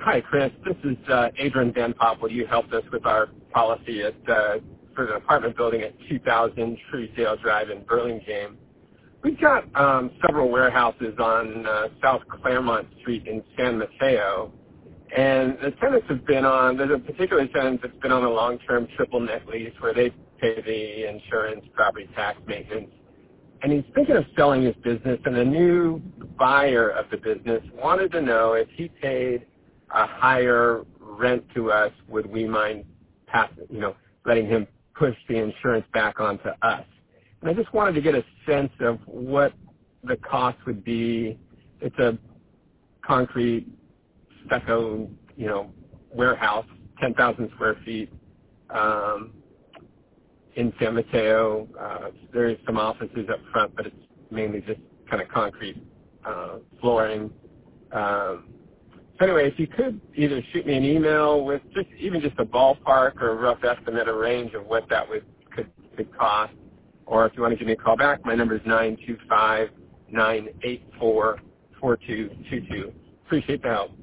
Hi, Chris. This is Adrian Van Poppel. You helped us with our policy for the apartment building at 2000 Truesdale Drive in Burlingame. We've got several warehouses on South Claremont Street in San Mateo, and the tenants have been on, there's a particular tenant that's been on a long-term triple net lease where they pay the insurance, property tax, maintenance, and he's thinking of selling his business, and the new buyer of the business wanted to know if he paid a higher rent to us, would we mind letting him push the insurance back onto us. And I just wanted to get a sense of what the cost would be. It's a concrete stucco, warehouse, 10,000 square feet in San Mateo. There's some offices up front, but it's mainly just kind of concrete flooring. So anyway, if you could either shoot me an email with just a ballpark or a rough estimate, a range of what that could cost, or if you want to give me a call back, my number is 925-984-4222. Appreciate the help.